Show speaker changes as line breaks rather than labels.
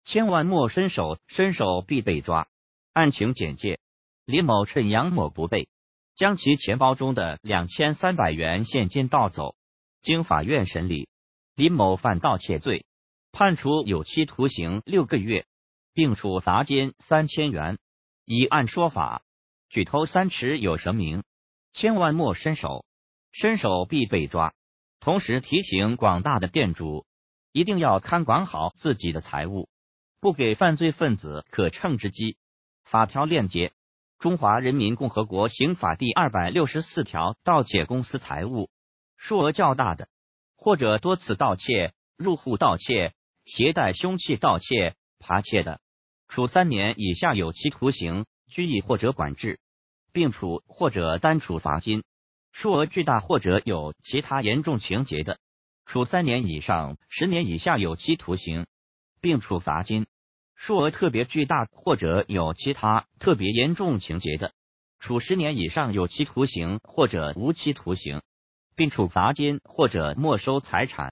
千万莫伸手，伸手必被抓。案情简介：李某趁杨某不备，将其钱包中的2300元现金盗走。经法院审理，李某犯盗窃罪，判处有期徒刑6个月，并处罚金3000元。以案说法，举头三尺有神明，千万莫伸手，伸手必被抓。同时提醒广大的店主，一定要看管好自己的财物，不给犯罪分子可乘之机。法条链接：中华人民共和国刑法第264条，盗窃公私财物，数额较大的，或者多次盗窃、入户盗窃、携带凶器盗窃、扒窃的，处3年以下有期徒刑、拘役或者管制，并处或者单处罚金；数额巨大或者有其他严重情节的，处3年以上10年以下有期徒刑，并处罚金；数额特别巨大或者有其他特别严重情节的，处10年以上有期徒刑或者无期徒刑，并处罚金或者没收财产。